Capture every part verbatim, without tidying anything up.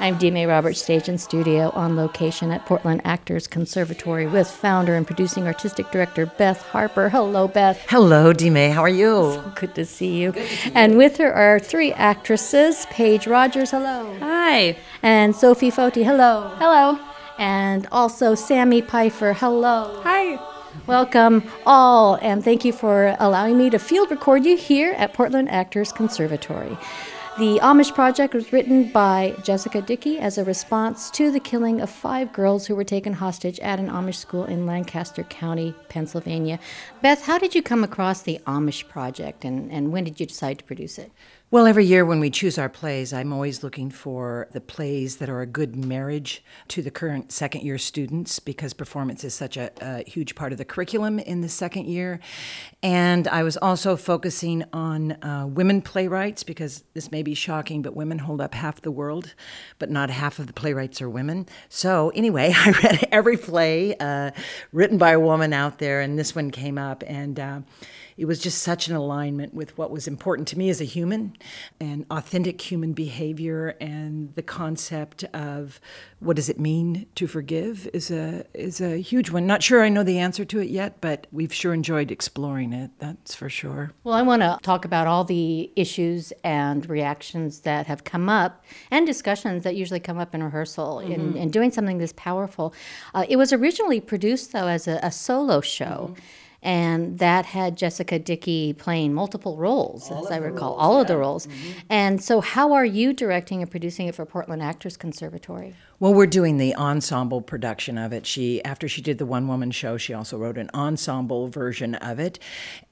I'm Dee Mae Roberts, stage and studio on location at Portland Actors Conservatory with founder and producing artistic director Beth Harper. Hello, Beth. Hello, Dee Mae. How are you? So good to see you. To see and you. With her are three actresses. Paige Rogers, hello. Hi. And Sophie Foti, hello. Hello. And also Sammy Pfeiffer, hello. Hi. Welcome all, and thank you for allowing me to field record you here at Portland Actors Conservatory. The Amish Project was written by Jessica Dickey as a response to the killing of five girls who were taken hostage at an Amish school in Lancaster County, Pennsylvania. Beth, how did you come across the Amish Project, and, and when did you decide to produce it? Well, every year when we choose our plays, I'm always looking for the plays that are a good marriage to the current second year students, because performance is such a, a huge part of the curriculum in the second year. And I was also focusing on uh, women playwrights, because this may be shocking, but women hold up half the world, but not half of the playwrights are women. So anyway, I read every play uh, written by a woman out there, and this one came up, and uh, it was just such an alignment with what was important to me as a human, and authentic human behavior, and the concept of what does it mean to forgive is a is a huge one. Not sure I know the answer to it yet, but we've sure enjoyed exploring it, that's for sure. Well, I want to talk about all the issues and reactions that have come up, and discussions that usually come up in rehearsal, mm-hmm. in, in doing something this powerful. Uh, it was originally produced, though, as a, a solo show. Mm-hmm. And that had Jessica Dickey playing multiple roles, all as I recall, roles, all yeah. of the roles. Mm-hmm. And so how are you directing and producing it for Portland Actors Conservatory? Well, we're doing the ensemble production of it. She, after she did the one-woman show, she also wrote an ensemble version of it.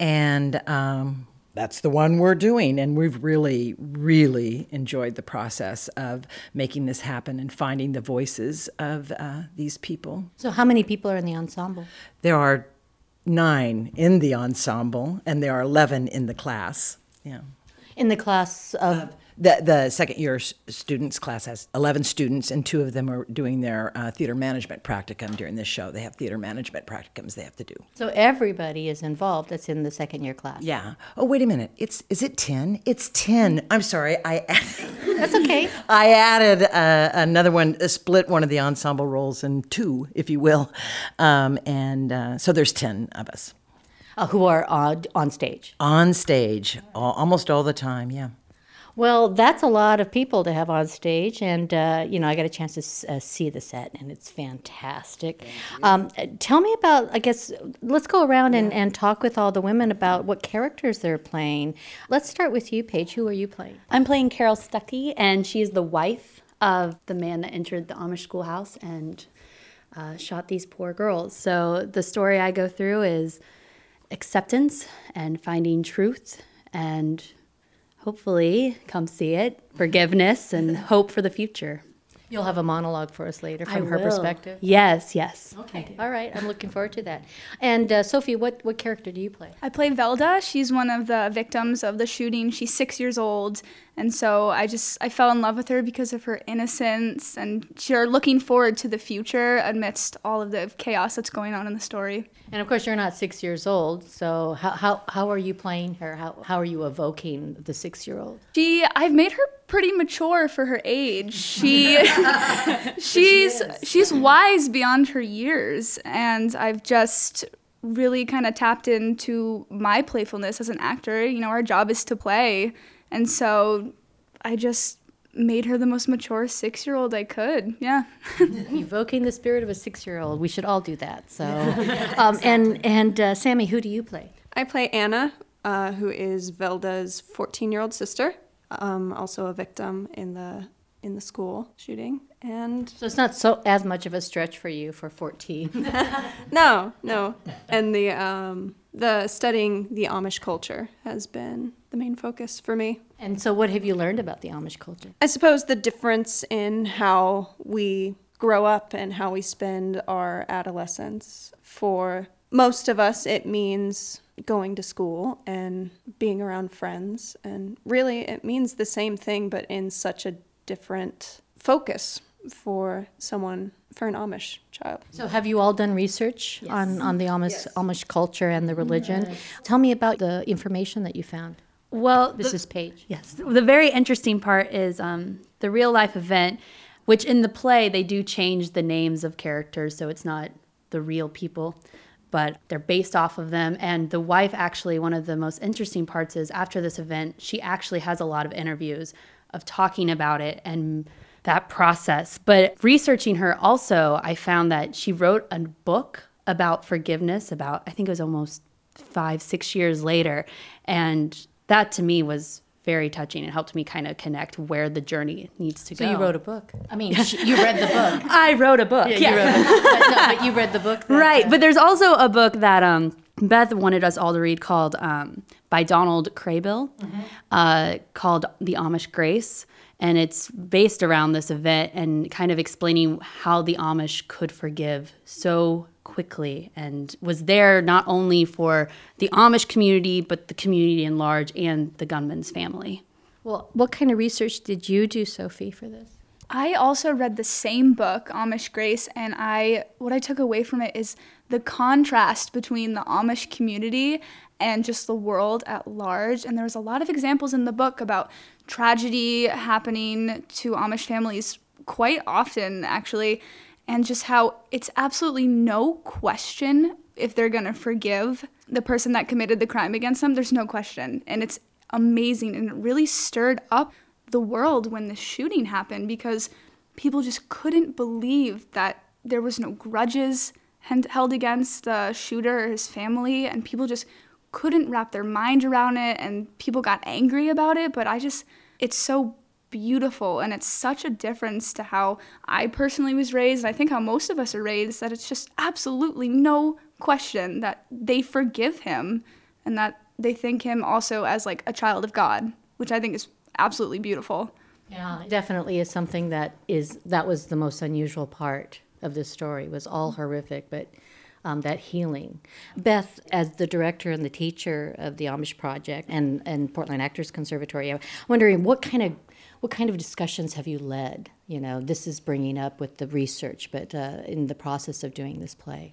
And um, that's the one we're doing. And we've really, really enjoyed the process of making this happen and finding the voices of uh, these people. So how many people are in the ensemble? There are nine in the ensemble, and there are eleven in the class. Yeah. In the class of? Uh, the the second year students class has eleven students, and two of them are doing their uh, theater management practicum during this show. They have theater management practicums they have to do. So everybody is involved that's in the second year class? Yeah. Oh, wait a minute. It's Is it ten? It's ten. I'm sorry. I That's okay. I added uh, another one, uh, split one of the ensemble roles in two, if you will. Um, and uh, so there's ten of us. Uh, who are on, on stage? On stage, all, almost all the time, yeah. Well, that's a lot of people to have on stage, and uh, you know, I got a chance to uh, see the set, and it's fantastic. Um, tell me about, I guess, let's go around yeah. and, and talk with all the women about what characters they're playing. Let's start with you, Paige. Who are you playing? I'm playing Carol Stuckey, and she's the wife of the man that entered the Amish schoolhouse and uh, shot these poor girls. So the story I go through is acceptance and finding truth, and hopefully, come see it, forgiveness and hope for the future. You'll have a monologue for us later from I her will. perspective? Yes, yes. Okay, all right. I'm looking forward to that. And uh, Sophie, what, what character do you play? I play Velda. She's one of the victims of the shooting. She's six years old. And so I just, I fell in love with her because of her innocence, and she's looking forward to the future amidst all of the chaos that's going on in the story. And of course, you're not six years old, so how how, how are you playing her? How how are you evoking the six-year-old? She, I've made her pretty mature for her age. She, she's she's wise beyond her years, and I've just really kind of tapped into my playfulness as an actor. You know, our job is to play. And so I just made her the most mature six-year-old I could. Yeah. Evoking the spirit of a six-year-old. We should all do that. So, um, exactly. And and uh, Sammy, who do you play? I play Anna, uh, who is Velda's fourteen-year-old sister, um, also a victim in the in the school shooting. And so it's not so as much of a stretch for you for fourteen. no, no. And the um, the studying the Amish culture has been the main focus for me. And so what have you learned about the Amish culture? I suppose the difference in how we grow up and how we spend our adolescence. For most of us, it means going to school and being around friends. And really, it means the same thing, but in such a different focus for someone, for an Amish child. So have you all done research yes. on, on the Amish, yes. Amish culture and the religion? Yes. Tell me about the information that you found. Well, this the, is Paige. Yes. The very interesting part is um, the real life event which in the play, they do change the names of characters, so it's not the real people, but they're based off of them. And the wife, actually, one of the most interesting parts is after this event, she actually has a lot of interviews of talking about it and that process. But researching her also, I found that she wrote a book about forgiveness about, I think it was almost five, six years later. And that to me was very touching. It helped me kind of connect where the journey needs to So go. you wrote a book. I mean, sh- you read the book. I wrote a book. Yeah, Yeah. you wrote a book. But, no, but you read the book. that- Right. But there's also a book that um, Beth wanted us all to read called um, by Donald Craybill mm-hmm. uh, called The Amish Grace. And it's based around this event and kind of explaining how the Amish could forgive so quickly and was there not only for the Amish community, but the community in large and the gunman's family. Well, what kind of research did you do, Sophie, for this? I also read the same book, Amish Grace, and I what I took away from it is the contrast between the Amish community and just the world at large. And there was a lot of examples in the book about tragedy happening to Amish families quite often, actually, and just how it's absolutely no question if they're going to forgive the person that committed the crime against them. There's no question. And it's amazing. And it really stirred up the world when the shooting happened because people just couldn't believe that there was no grudges held against the shooter or his family, and people just couldn't wrap their mind around it, and people got angry about it. But I just, it's so beautiful, and it's such a difference to how I personally was raised, and I think how most of us are raised, that it's just absolutely no question that they forgive him and that they think him also as like a child of God, which I think is absolutely beautiful. Yeah, it definitely is something that is that was the most unusual part of this story. Was all horrific, but um, that healing. Beth, as the director and the teacher of the Amish Project and, and Portland Actors Conservatory, I'm wondering what kind of what kind of discussions have you led? You know, this is bringing up with the research, but uh, in the process of doing this play.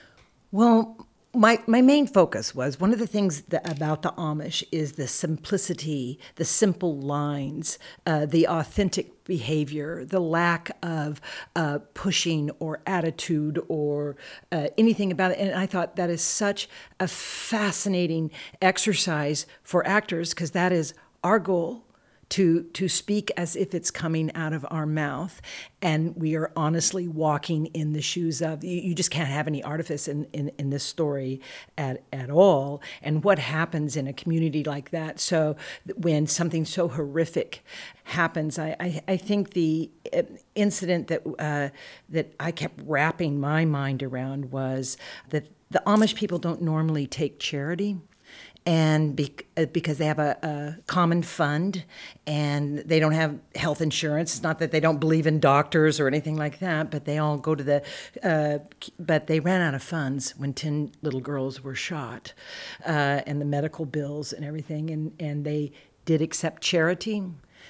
Well, My my main focus was one of the things that, about the Amish is the simplicity, the simple lines, uh, the authentic behavior, the lack of uh, pushing or attitude or uh, anything about it. And I thought that is such a fascinating exercise for actors because that is our goal. To, to speak as if it's coming out of our mouth, and we are honestly walking in the shoes of, you, you just can't have any artifice in, in, in this story at, at all. And what happens in a community like that? So when something so horrific happens, I, I, I think the incident that, uh, that I kept wrapping my mind around was that the Amish people don't normally take charity. And be, because they have a, a common fund and they don't have health insurance. It's not that they don't believe in doctors or anything like that, but they all go to the, uh, but they ran out of funds when ten little girls were shot uh, and the medical bills and everything. And, and they did accept charity,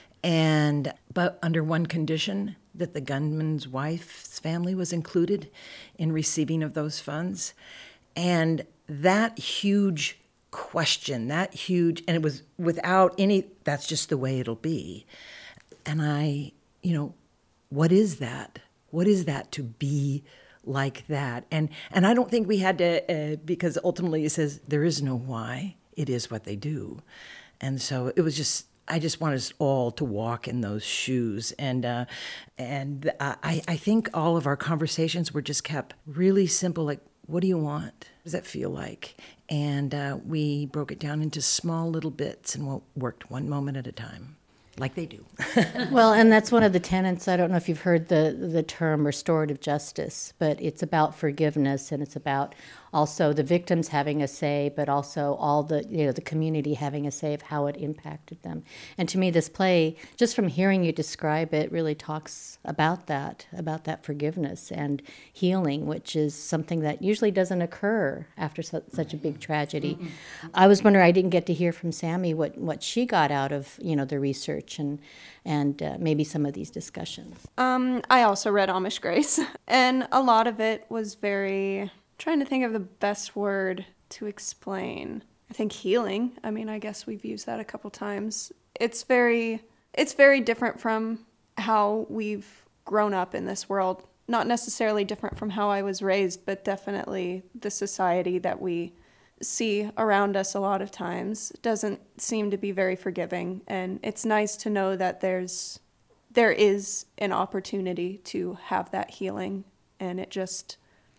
and but under one condition, that the gunman's wife's family was included in receiving of those funds. And that huge question, that huge, and it was without any, that's just the way it'll be. And I, you know, what is that? What is that to be like that? And and I don't think we had to, uh, because ultimately it says there is no why, it is what they do. And so it was just, I just want us all to walk in those shoes. And uh, and I, I think all of our conversations were just kept really simple, like, what do you want? What does that feel like? And uh, we broke it down into small little bits and worked one moment at a time, like they do. Well, and that's one of the tenets. I don't know if you've heard the, the term restorative justice, but it's about forgiveness, and it's about also the victims having a say, but also all the, you know, the community having a say of how it impacted them. And to me, this play, just from hearing you describe it, really talks about that, about that forgiveness and healing, which is something that usually doesn't occur after su- such a big tragedy. Mm-hmm. I was wondering, I didn't get to hear from Sammy what, what she got out of, you know, the research and and uh, maybe some of these discussions. Um, I also read Amish Grace, and a lot of it was very, trying to think of the best word to explain. I think healing. I mean, I guess we've used that a couple times. It's very, it's very different from how we've grown up in this world, not necessarily different from how I was raised, but definitely the society that we see around us a lot of times doesn't seem to be very forgiving. And it's nice to know that there's there is an opportunity to have that healing. And it just,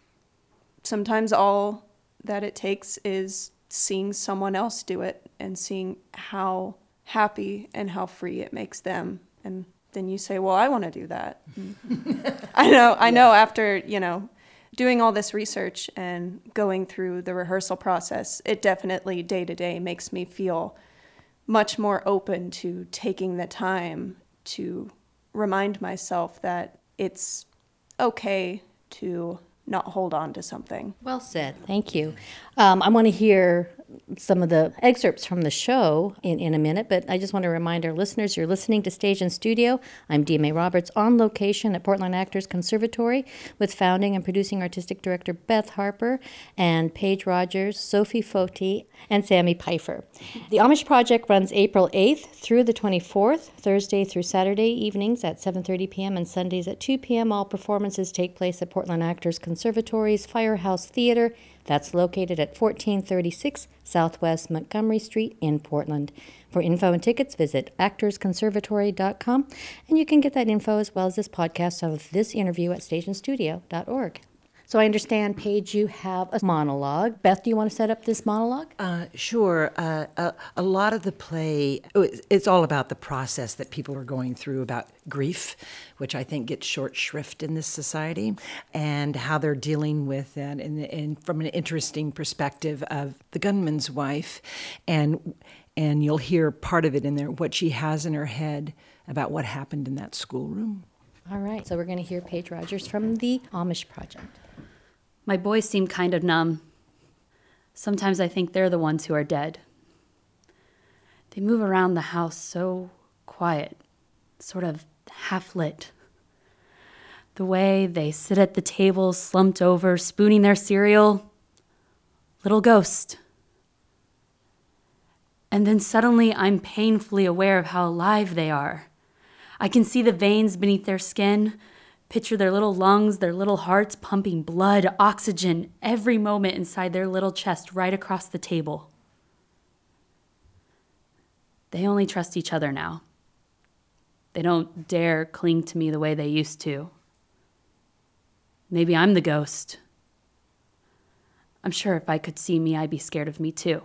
sometimes all that it takes is seeing someone else do it and seeing how happy and how free it makes them. And then you say, well, I want to do that. I know, I know after, you know, doing all this research and going through the rehearsal process, it definitely day to day makes me feel much more open to taking the time to remind myself that it's okay to not hold on to something. Well said. Thank you. Um, I want to hear some of the excerpts from the show in, in a minute, but I just want to remind our listeners you're listening to Stage and Studio. I'm D M A Roberts, on location at Portland Actors Conservatory with founding and producing artistic director Beth Harper and Paige Rogers, Sophie Foti, and Sammy Pfeiffer. The Amish Project runs April eighth through the twenty-fourth, Thursday through Saturday evenings at seven thirty p.m. and Sundays at two p.m. All performances take place at Portland Actors Conservatory's Firehouse Theater. That's located at fourteen thirty-six Southwest Montgomery Street in Portland. For info and tickets, visit actors conservatory dot com, and you can get that info as well as this podcast of this interview at stage and studio dot org. So I understand, Paige, you have a monologue. Beth, do you want to set up this monologue? Uh, sure. Uh, a, a lot of the play, it's all about the process that people are going through about grief, which I think gets short shrift in this society, and how they're dealing with that in, in, from an interesting perspective of the gunman's wife. And, and you'll hear part of it in there, what she has in her head about what happened in that schoolroom. All right, so we're going to hear Paige Rogers from the Amish Project. My boys seem kind of numb. Sometimes I think they're the ones who are dead. They move around the house so quiet, sort of half-lit. The way they sit at the table, slumped over, spooning their cereal. Little ghost. And then suddenly I'm painfully aware of how alive they are. I can see the veins beneath their skin, picture their little lungs, their little hearts pumping blood, oxygen, every moment inside their little chest right across the table. They only trust each other now. They don't dare cling to me the way they used to. Maybe I'm the ghost. I'm sure if I could see me, I'd be scared of me too.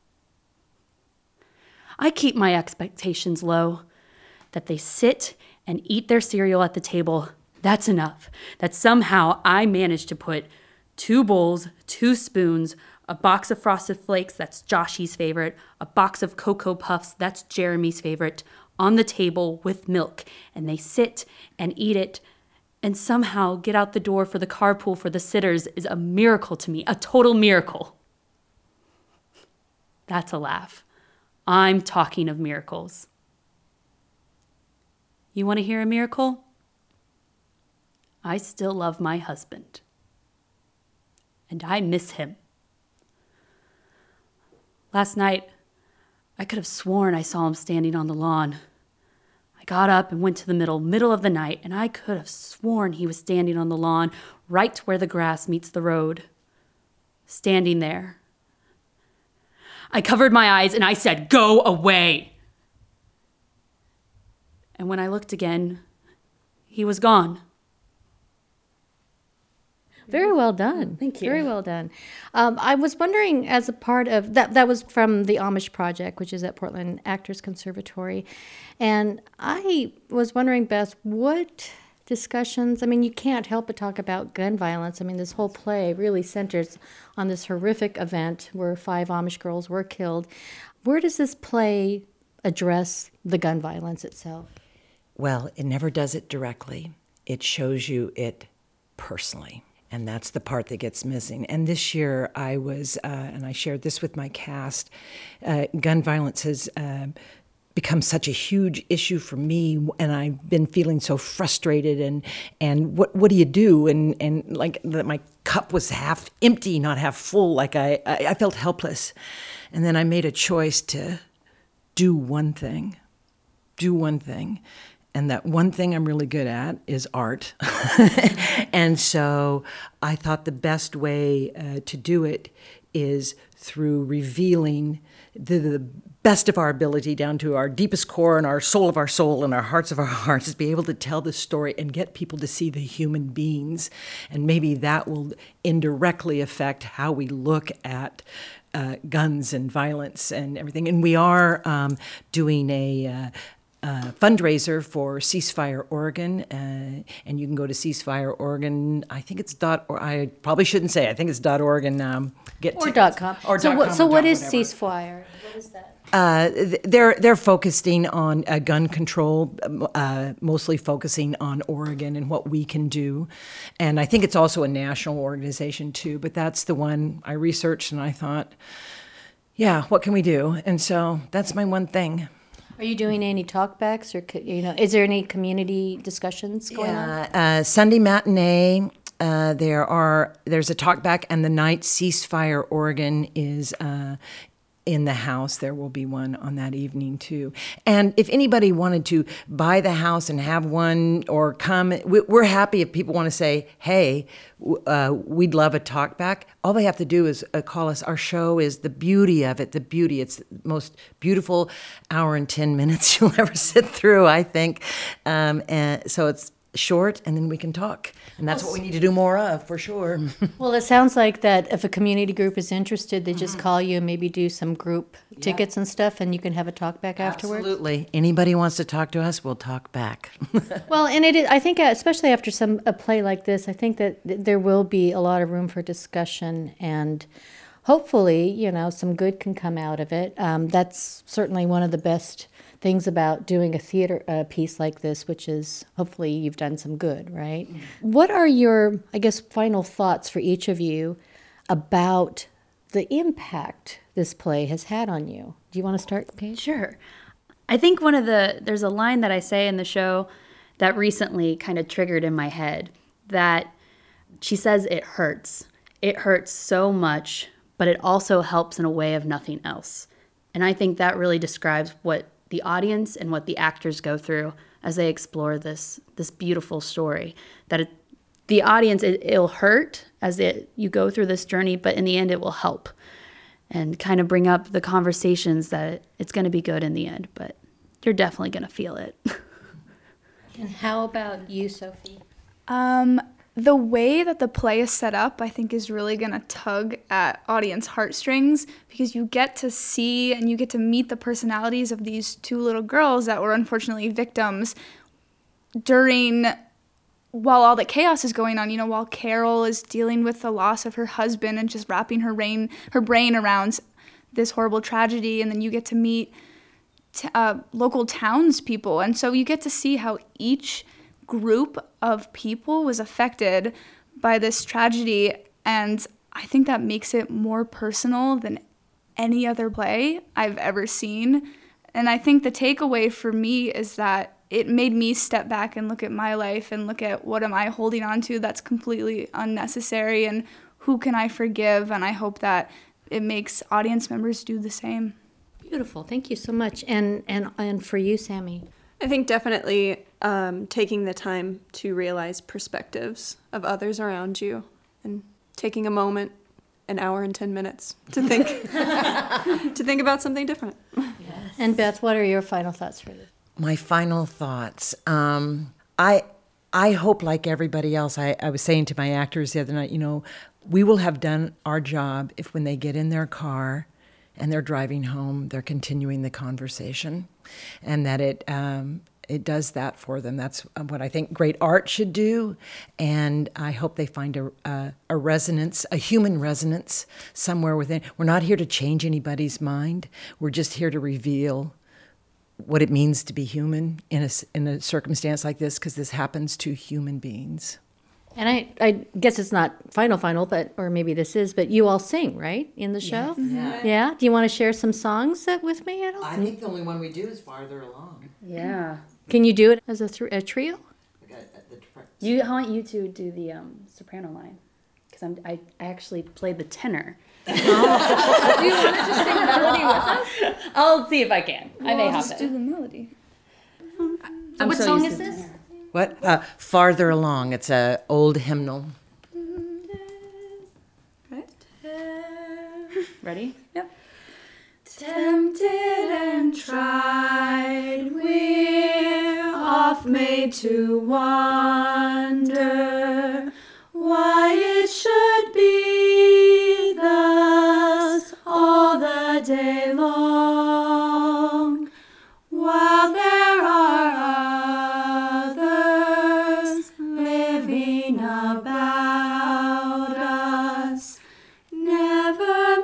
I keep my expectations low, that they sit and eat their cereal at the table. That's enough. That somehow I managed to put two bowls, two spoons, a box of Frosted Flakes, that's Joshy's favorite, a box of Cocoa Puffs, that's Jeremy's favorite, on the table with milk. And they sit and eat it and somehow get out the door for the carpool for the sitters is a miracle to me, a total miracle. That's a laugh. I'm talking of miracles. You want to hear a miracle? I still love my husband. And I miss him. Last night, I could have sworn I saw him standing on the lawn. I got up and went to the middle, middle of the night, and I could have sworn he was standing on the lawn, right where the grass meets the road. Standing there. I covered my eyes and I said, "Go away!" And when I looked again, he was gone. Very well done. Thank you. Very well done. Um, I was wondering, as a part of that, that was from the Amish Project, which is at Portland Actors Conservatory. And I was wondering, Beth, what discussions, I mean, you can't help but talk about gun violence. I mean, this whole play really centers on this horrific event where five Amish girls were killed. Where does this play address the gun violence itself? Well, it never does it directly. It shows you it personally. And that's the part that gets missing. And this year I was, uh, and I shared this with my cast, uh, gun violence has uh, become such a huge issue for me, and I've been feeling so frustrated, and and what what do you do? And and like that my cup was half empty, not half full, like I, I, I felt helpless. And then I made a choice to do one thing, do one thing. and that one thing I'm really good at is art. And so I thought the best way uh, to do it is through revealing the, the best of our ability down to our deepest core and our soul of our soul and our hearts of our hearts, is be able to tell the story and get people to see the human beings. And maybe that will indirectly affect how we look at uh, guns and violence and everything. And we are um, doing a uh, Uh, fundraiser for Ceasefire Oregon, uh, and you can go to Ceasefire Oregon. I think it's dot. Or I probably shouldn't say. I think it's dot org and um, get Or tickets. dot com. Or so dot what, com so or what dot is whatever. ceasefire? What is that? Uh, th- they're they're focusing on uh, gun control, uh, mostly focusing on Oregon and what we can do, and I think it's also a national organization too. But that's the one I researched, and I thought, yeah, what can we do? And so that's my one thing. Are you doing any talkbacks, or co- you know, is there any community discussions going on? Uh, Sunday matinee. Uh, there are there's a talkback, and the night Ceasefire Oregon is uh, in the house. There will be one on that evening too. And if anybody wanted to buy the house and have one or come, we- we're happy if people want to say, "Hey, w- uh, we'd love a talkback." All they have to do is uh, call us. Our show is the beauty of it. The beauty. It's the most beautiful hour and ten minutes you'll ever sit through, I think. Um, and so it's short, and then we can talk. And that's what we need to do more of, for sure. Well, it sounds like that if a community group is interested, they just call you and maybe do some group tickets and stuff, and you can have a talkback afterwards. Absolutely. Anybody wants to talk to us, we'll talk back. Well, and it is, I think, uh, especially after some a play like this, I think that th- there will be a lot of room for discussion, and hopefully, you know, some good can come out of it. Um, that's certainly one of the best things about doing a theater uh, piece like this, which is hopefully you've done some good, right? What are your, I guess, final thoughts for each of you about the impact this play has had on you? Do you want to start, Paige? Sure. I think one of the, there's a line that I say in the show that recently kind of triggered in my head, that she says it hurts. It hurts so much, but it also helps in a way of nothing else. And I think that really describes what the audience and what the actors go through as they explore this this beautiful story. That it, the audience, it, it'll hurt as it, you go through this journey, but in the end it will help and kind of bring up the conversations that it's going to be good in the end, but you're definitely going to feel it. And how about you, Sophie? Um, the way that the play is set up, I think, is really going to tug at audience heartstrings, because you get to see and you get to meet the personalities of these two little girls that were unfortunately victims during, while all the chaos is going on, you know, while Carol is dealing with the loss of her husband and just wrapping her brain, her brain around this horrible tragedy. And then you get to meet t- uh, local townspeople. And so you get to see how each group of people was affected by this tragedy, and I think that makes it more personal than any other play I've ever seen. And I think the takeaway for me is that it made me step back and look at my life and look at what am I holding on to that's completely unnecessary, and who can I forgive. And I hope that it makes audience members do the same. Beautiful. Thank you so much. And and and for you, Sammy? I think definitely um, taking the time to realize perspectives of others around you, and taking a moment, an hour and ten minutes to think to think about something different. Yes. And Beth, what are your final thoughts for this? My final thoughts. Um, I I hope, like everybody else, I, I was saying to my actors the other night, you know, we will have done our job if when they get in their car and they're driving home, they're continuing the conversation, and that it um, it does that for them. That's what I think great art should do, and I hope they find a, a, a resonance, a human resonance somewhere within. We're not here to change anybody's mind. We're just here to reveal what it means to be human in a, in a circumstance like this, because this happens to human beings. And I, I guess it's not final, final, but or maybe this is, but you all sing, right, in the show? Yes. Yeah. Yeah? Do you want to share some songs that with me at all? I think the only one we do is Farther Along. Yeah. Can you do it as a, th- a trio? You, I want you to do the um, soprano line, because I'm I, I actually played the tenor. Do you want to just sing melody with us? I'll see if I can. I may I'll have just it. do the melody. So I'm what so song used is to- this? What? Uh, Farther Along. It's a old hymnal. Ready? Yep. Tempted and tried, we're oft made to wonder why it should be thus all the day long, while there are others living about us, never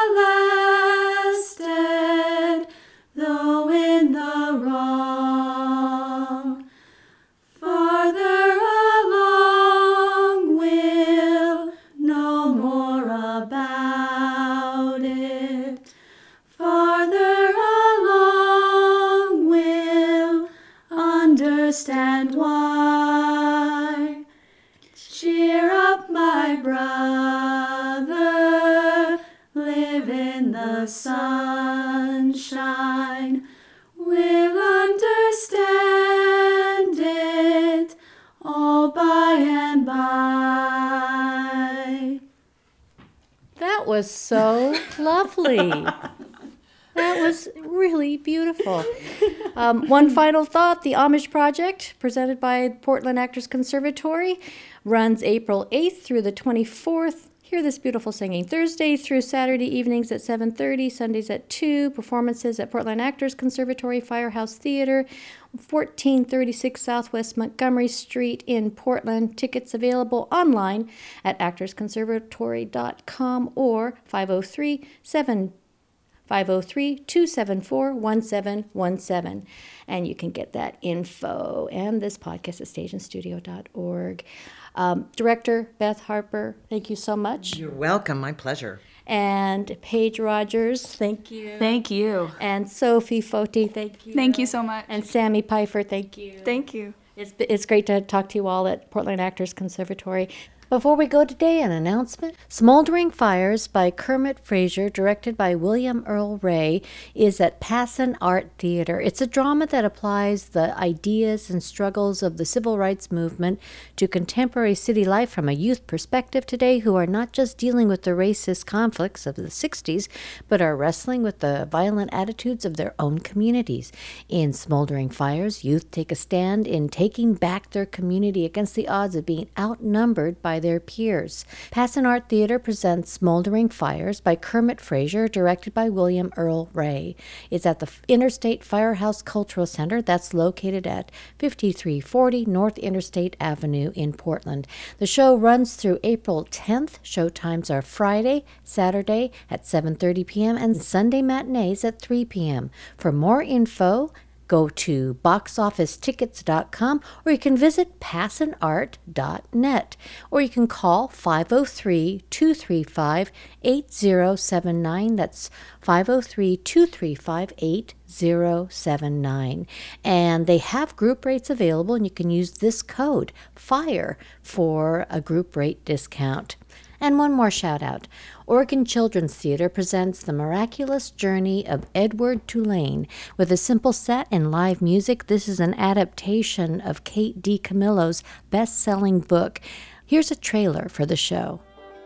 molested, though in the wrong. Farther along, we'll know more about it. Farther along, we'll understand why. Cheer up, my brother, live in the sunshine. We'll understand it all by and by. That was so lovely. That was really beautiful. Um, one final thought, the Amish Project, presented by Portland Actors Conservatory, runs April eighth through the twenty-fourth. Hear this beautiful singing. Thursday through Saturday evenings at seven thirty, Sundays at two. Performances at Portland Actors Conservatory, Firehouse Theater, fourteen thirty-six Southwest Montgomery Street in Portland. Tickets available online at actors conservatory dot com or five oh three, two seven four, one seven one seven. And you can get that info and this podcast at station studio dot org. Um, Director Beth Harper, thank you so much. You're welcome. My pleasure. And Paige Rogers, thank you. Thank you. And Sophie Foti, thank you. Thank you so much. And Sammy Pfeiffer, thank you. Thank you. It's, it's great to talk to you all at Portland Actors Conservatory. Before we go today, an announcement. Smoldering Fires by Kermit Frazier, directed by William Earl Ray, is at Passon Art Theater. It's a drama that applies the ideas and struggles of the civil rights movement to contemporary city life from a youth perspective today, who are not just dealing with the racist conflicts of the sixties, but are wrestling with the violent attitudes of their own communities. In Smoldering Fires, youth take a stand in taking back their community against the odds of being outnumbered by their peers. Passon Art Theater presents Smoldering Fires by Kermit Frazier, directed by William Earl Ray. It's at the Interstate Firehouse Cultural Center that's located at fifty-three forty North Interstate Avenue in Portland. The show runs through April tenth. Show times are Friday, Saturday at seven thirty p.m. and Sunday matinees at three p.m. For more info, go to box office tickets dot com, or you can visit passon art dot net, or you can call five oh three, two three five, eight oh seven nine. That's five oh three, two three five, eight oh seven nine. And they have group rates available, and you can use this code FIRE for a group rate discount. And one more shout out. Oregon Children's Theater presents The Miraculous Journey of Edward Tulane. With a simple set and live music, this is an adaptation of Kate DiCamillo's best-selling book. Here's a trailer for the show.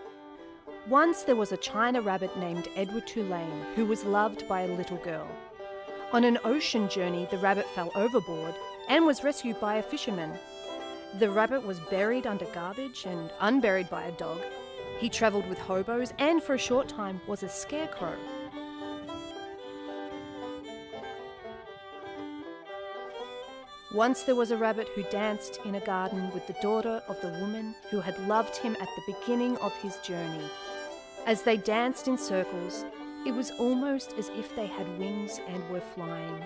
Once there was a China rabbit named Edward Tulane who was loved by a little girl. On an ocean journey, the rabbit fell overboard and was rescued by a fisherman. The rabbit was buried under garbage and unburied by a dog. He travelled with hobos and for a short time was a scarecrow. Once there was a rabbit who danced in a garden with the daughter of the woman who had loved him at the beginning of his journey. As they danced in circles, it was almost as if they had wings and were flying.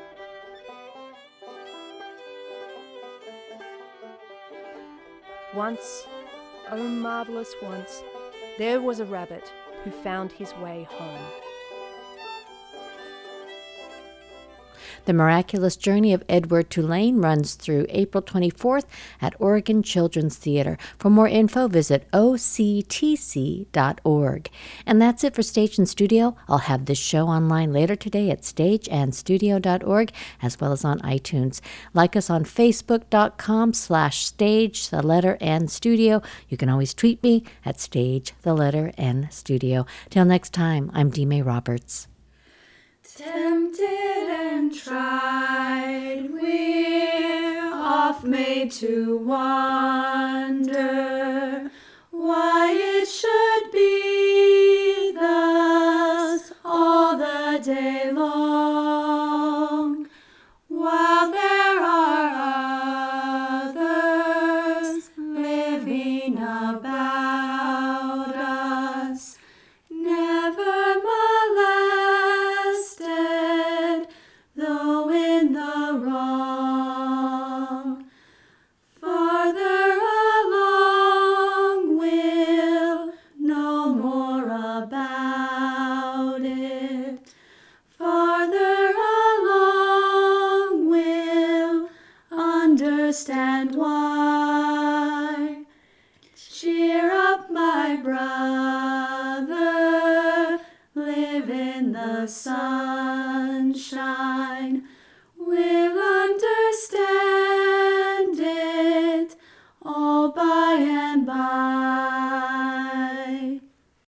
Once, oh marvelous once, there was a rabbit who found his way home. The Miraculous Journey of Edward Tulane runs through April twenty-fourth at Oregon Children's Theater. For more info, visit O C T C dot org. And that's it for Stage and Studio. I'll have this show online later today at stage and studio dot org, as well as on iTunes. Like us on facebook.com slash stage, the letter N studio. You can always tweet me at stage, the letter N studio. Till next time, I'm Dee Mae Roberts. Tempted and tried, we're off made to wonder why it should be thus all the day long, while there are others living about us, never molested, though in the wrong. Farther along we'll know more about it. Farther along we'll understand why. Cheer up, my brother, live in the sunshine. We'll